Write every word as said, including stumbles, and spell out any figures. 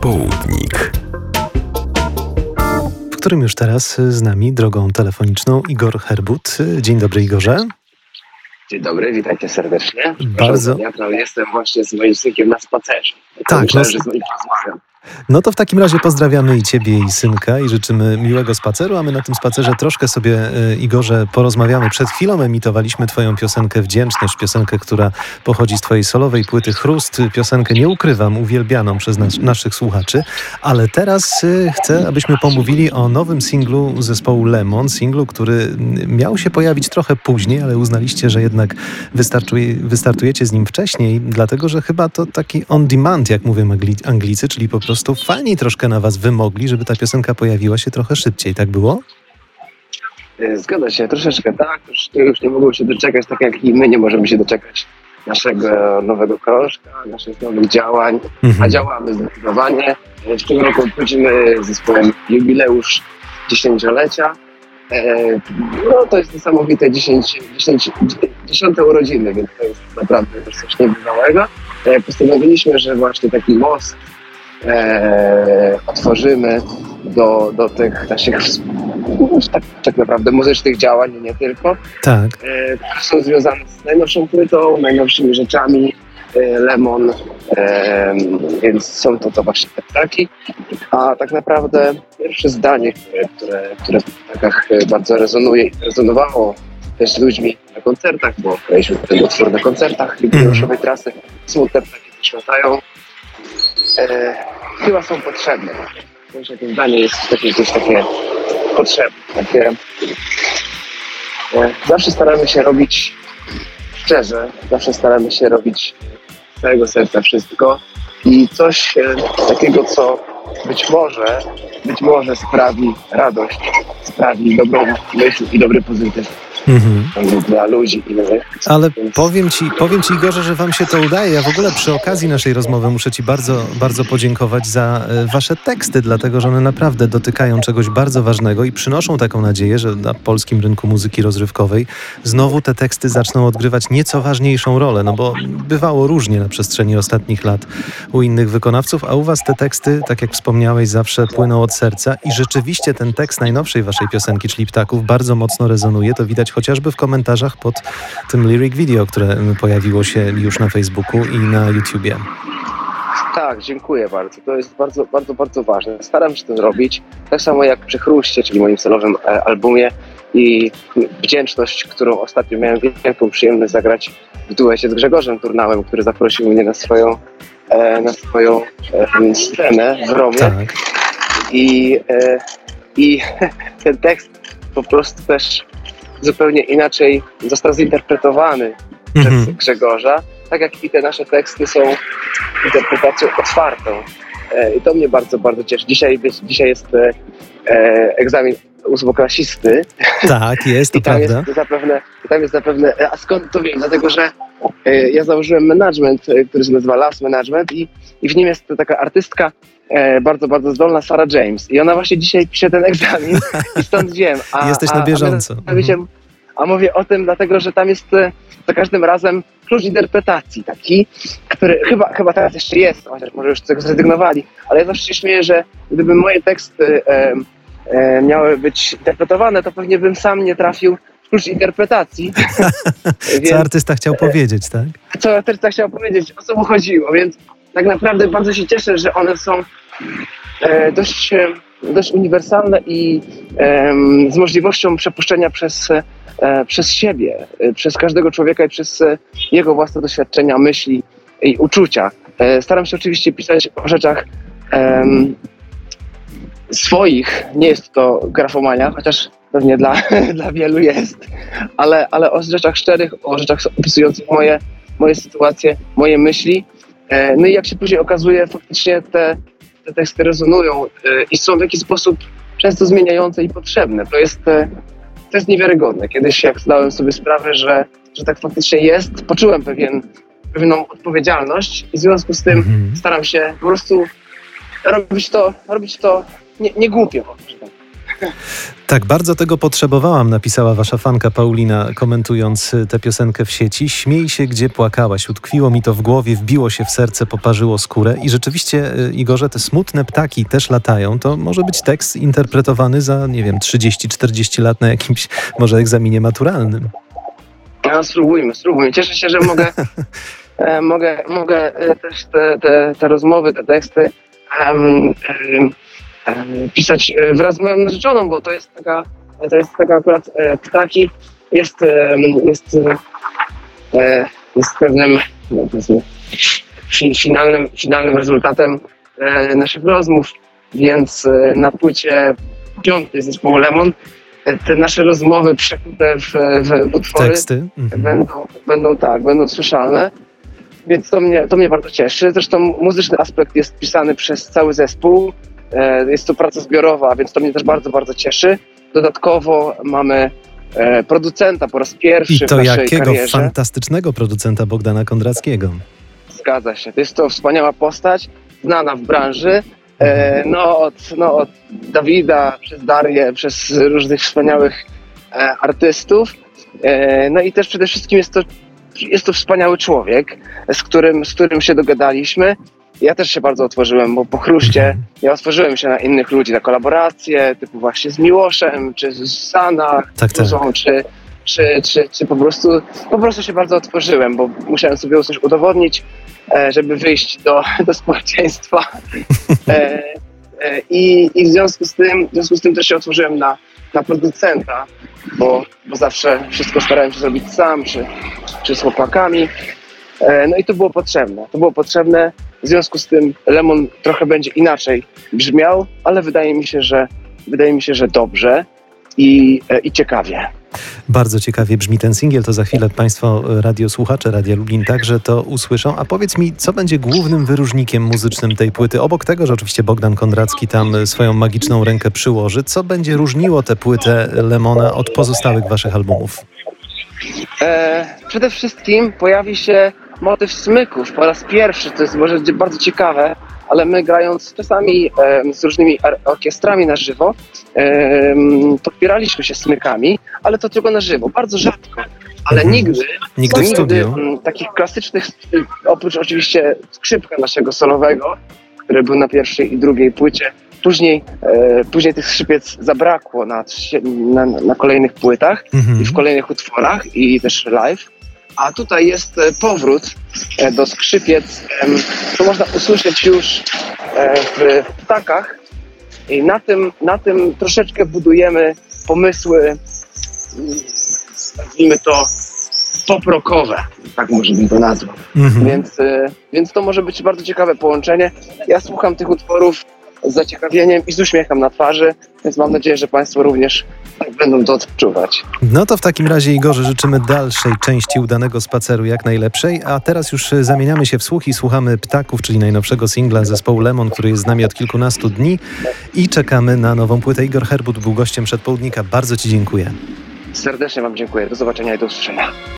Popołudnik, w którym już teraz z nami drogą telefoniczną Igor Herbut. Dzień dobry, Igorze. Dzień dobry, witajcie serdecznie. Bardzo. Ja jestem właśnie z moim synkiem na spacerze. Tak, myślałem, no, że z moim porozmawiam. No to w takim razie pozdrawiamy i Ciebie, i synka, i życzymy miłego spaceru, a my na tym spacerze troszkę sobie, Igorze, porozmawiamy. Przed chwilą emitowaliśmy Twoją piosenkę Wdzięczność, piosenkę, która pochodzi z Twojej solowej płyty Chrust, piosenkę, nie ukrywam, uwielbianą przez nas, naszych słuchaczy, ale teraz chcę, abyśmy pomówili o nowym singlu zespołu Lemon, singlu, który miał się pojawić trochę później, ale uznaliście, że jednak wystartuje, wystartujecie z nim wcześniej, dlatego, że chyba to taki on demand, jak mówią Anglicy, czyli po prostu fani troszkę na was wymogli, żeby ta piosenka pojawiła się trochę szybciej. Tak było? Zgadza się, troszeczkę tak. Już, już nie mogą się doczekać, tak jak i my nie możemy się doczekać naszego nowego krążka, naszych nowych działań, mhm. a działamy zdecydowanie. W tym roku obchodzimy z zespołem jubileusz dziesięciolecia. No to jest niesamowite dziesięć, dziesięć, dziesiąte urodziny, więc to jest naprawdę też coś niebywałego. Postanowiliśmy, że właśnie taki most E, otworzymy do, do tych naszych tak, tak naprawdę muzycznych działań, nie tylko. Tak. E, które są związane z najnowszą płytą, najnowszymi rzeczami e, Lemon, e, więc są to, to właśnie te traki. A tak naprawdę pierwsze zdanie, które, które, które w takach bardzo rezonuje i rezonowało też z ludźmi na koncertach, bo graliśmy ten utwór na koncertach jubileuszowej trasy, smutne ptaki też latają. E, chyba są potrzebne. Myślę, że to zdanie jest takie, coś takie potrzebne. Takie, e, zawsze staramy się robić szczerze, zawsze staramy się robić z całego serca wszystko i coś e, takiego, co być może, być może sprawi radość, sprawi dobrą myśl i dobry pozytyw. Mhm. Dla ludzi innych. Ale powiem ci, powiem ci, Igorze, że wam się to udaje. Ja w ogóle przy okazji naszej rozmowy muszę ci bardzo, bardzo podziękować za wasze teksty, dlatego że one naprawdę dotykają czegoś bardzo ważnego i przynoszą taką nadzieję, że na polskim rynku muzyki rozrywkowej znowu te teksty zaczną odgrywać nieco ważniejszą rolę, no bo bywało różnie na przestrzeni ostatnich lat u innych wykonawców, a u was te teksty, tak jak wspomniałeś, zawsze płyną od serca i rzeczywiście ten tekst najnowszej waszej piosenki, czyli Ptaków, bardzo mocno rezonuje. To widać chociażby w komentarzach pod tym lyric video, które pojawiło się już na Facebooku i na YouTubie. Tak, dziękuję bardzo. To jest bardzo, bardzo, bardzo ważne. Staram się to zrobić, tak samo jak przy Chruście, czyli moim solowym e, albumie i Wdzięczność, którą ostatnio miałem wielką przyjemność zagrać w duecie z Grzegorzem Turnałem, który zaprosił mnie na swoją, e, na swoją e, scenę w Romie. Tak. I, e, I ten tekst po prostu też zupełnie inaczej został zinterpretowany mm-hmm. przez Grzegorza, tak jak i te nasze teksty są interpretacją otwartą. E, I to mnie bardzo, bardzo cieszy. Dzisiaj, dzisiaj jest e, egzamin ósmoklasisty. Tak, jest, to I tam prawda. Jest zapewne, tam jest zapewne, a skąd to wiem? Dlatego, że e, ja założyłem management, który się nazywa Last Management i, i w nim jest taka artystka, E, bardzo, bardzo zdolna Sarah James. I ona właśnie dzisiaj pisze ten egzamin i stąd wiem. A, Jesteś na bieżąco. A, mhm. a mówię o tym, dlatego że tam jest za każdym razem klucz interpretacji taki, który chyba, chyba teraz jeszcze jest, chociaż może już z tego zrezygnowali, ale ja zawsze się śmieję, że gdyby moje teksty e, e, miały być interpretowane, to pewnie bym sam nie trafił w klucz interpretacji. Więc, co artysta chciał powiedzieć, tak? Co artysta chciał powiedzieć, o co mu chodziło, więc tak naprawdę bardzo się cieszę, że one są e, dość, e, dość uniwersalne i e, z możliwością przepuszczenia przez, e, przez siebie, e, przez każdego człowieka i przez e, jego własne doświadczenia, myśli i uczucia. E, staram się oczywiście pisać o rzeczach e, swoich, nie jest to grafomania, chociaż pewnie dla, dla wielu jest, ale, ale o rzeczach szczerych, o rzeczach opisujących moje, moje sytuacje, moje myśli. No i jak się później okazuje, faktycznie te, te teksty rezonują i są w jakiś sposób często zmieniające i potrzebne. To jest, to jest niewiarygodne. Kiedyś jak zdałem sobie sprawę, że, że tak faktycznie jest, poczułem pewien, pewną odpowiedzialność i w związku z tym mhm. staram się po prostu robić to, robić to nie, nie głupio. Tak, bardzo tego potrzebowałam, napisała wasza fanka Paulina, komentując tę piosenkę w sieci. Śmiej się, gdzie płakałaś. Utkwiło mi to w głowie, wbiło się w serce, poparzyło skórę. I rzeczywiście, Igorze, te smutne ptaki też latają. To może być tekst interpretowany za, nie wiem, trzydzieści czterdzieści lat na jakimś może egzaminie maturalnym. No, spróbujmy, spróbujmy. Cieszę się, że mogę, e, mogę, mogę e, też te, te, te rozmowy, te teksty em, em, em, pisać e, wraz z moją narzeczoną, bo to jest taka, to jest taka akurat e, ptaki, jest, e, jest, e, jest pewnym no, powiedzmy, fi, finalnym, finalnym rezultatem e, naszych rozmów, więc e, na płycie piątej zespołu Lemon te nasze rozmowy przekute w, w utwory Teksty. Mhm. będą, będą tak, będą słyszalne, więc to mnie, to mnie bardzo cieszy. Zresztą muzyczny aspekt jest pisany przez cały zespół, e, jest to praca zbiorowa, więc to mnie też bardzo, bardzo cieszy. Dodatkowo mamy e, producenta po raz pierwszy I to w naszej jakiego karierze. fantastycznego producenta Bogdana Kondrackiego. Zgadza się, to jest to wspaniała postać, znana w branży. E, no, od, no od Dawida, przez Darię, przez różnych wspaniałych e, artystów. E, no i też przede wszystkim jest to, jest to wspaniały człowiek, z którym, z którym się dogadaliśmy. Ja też się bardzo otworzyłem, bo po chruście ja otworzyłem się na innych ludzi, na kolaboracje, typu właśnie z Miłoszem, czy z Sanach, Tak, tak. czy, czy, czy, czy po prostu po prostu się bardzo otworzyłem, bo musiałem sobie coś udowodnić, e, żeby wyjść do, do społeczeństwa. E, e, i, I w związku z tym w związku z tym też się otworzyłem na, na producenta, bo, bo zawsze wszystko starałem się zrobić sam, czy, czy z chłopakami. E, no i to było potrzebne. To było potrzebne. W związku z tym Lemon trochę będzie inaczej brzmiał, ale wydaje mi się, że wydaje mi się, że dobrze i, e, i ciekawie. Bardzo ciekawie brzmi ten singiel, to za chwilę Państwo radiosłuchacze Radia Lublin także to usłyszą. A powiedz mi, co będzie głównym wyróżnikiem muzycznym tej płyty? Obok tego, że oczywiście Bogdan Kondracki tam swoją magiczną rękę przyłoży, co będzie różniło tę płytę Lemona od pozostałych waszych albumów? E, przede wszystkim pojawi się motyw smyków po raz pierwszy, to jest może bardzo ciekawe, ale my grając czasami e, z różnymi ar- orkiestrami na żywo, e, podpieraliśmy się smykami, ale to tylko na żywo, bardzo rzadko. Ale Mhm. nigdy, Nigdy w studiu? m, takich klasycznych, oprócz oczywiście skrzypka naszego solowego, który był na pierwszej i drugiej płycie, później, e, później tych skrzypiec zabrakło na, na, na kolejnych płytach Mhm. i w kolejnych utworach i też live. A tutaj jest e, powrót e, do skrzypiec, em, to można usłyszeć już e, w ptakach i na tym, na tym troszeczkę budujemy pomysły, mm, nazwijmy to pop-rockowe, tak może bym to nazwał. Mhm. Więc, e, więc to może być bardzo ciekawe połączenie. Ja słucham tych utworów z zaciekawieniem i z uśmiechem na twarzy, więc mam nadzieję, że Państwo również tak będą to odczuwać. No to w takim razie, Igorze, życzymy dalszej części udanego spaceru jak najlepszej, a teraz już zamieniamy się w słuch i słuchamy Ptaków, czyli najnowszego singla zespołu Lemon, który jest z nami od kilkunastu dni i czekamy na nową płytę. Igor Herbut był gościem Przedpołudnika. Bardzo Ci dziękuję. Serdecznie Wam dziękuję. Do zobaczenia i do usłyszenia.